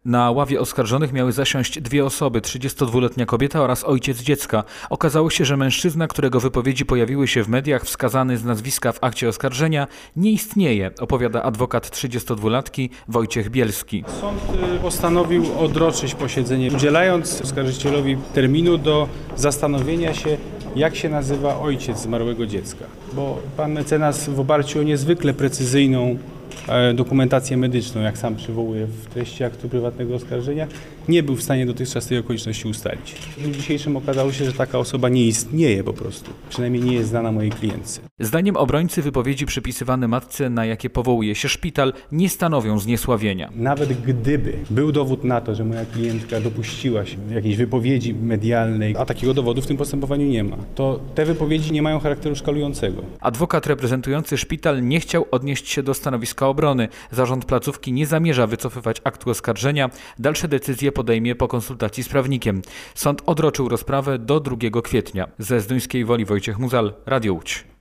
Na ławie oskarżonych miały zasiąść dwie osoby, 32-letnia kobieta oraz ojciec dziecka. Okazało się, że mężczyzna, którego wypowiedzi pojawiły się w mediach, wskazany z nazwiska w akcie oskarżenia, nie istnieje, opowiada adwokat 32-latki Wojciech Bielski. Sąd postanowił odroczyć posiedzenie, udzielając oskarżycielowi terminu do zastanowienia się, jak się nazywa ojciec zmarłego dziecka. Bo pan mecenas w oparciu o niezwykle precyzyjną dokumentację medyczną, jak sam przywołuje w treści aktu prywatnego oskarżenia, nie był w stanie dotychczas tej okoliczności ustalić. W dniu dzisiejszym okazało się, że taka osoba nie istnieje po prostu. Przynajmniej nie jest znana mojej klientce. Zdaniem obrońcy wypowiedzi przypisywane matce, na jakie powołuje się szpital, nie stanowią zniesławienia. Nawet gdyby był dowód na to, że moja klientka dopuściła się jakiejś wypowiedzi medialnej, a takiego dowodu w tym postępowaniu nie ma, to te wypowiedzi nie mają charakteru szkalującego. Adwokat reprezentujący szpital nie chciał odnieść się do stanowiska obrony. Zarząd placówki nie zamierza wycofywać aktu oskarżenia. Dalsze decyzje podejmie po konsultacji z prawnikiem. Sąd odroczył rozprawę do 2 kwietnia. Ze Zduńskiej Woli Wojciech Muzal, Radio Łódź.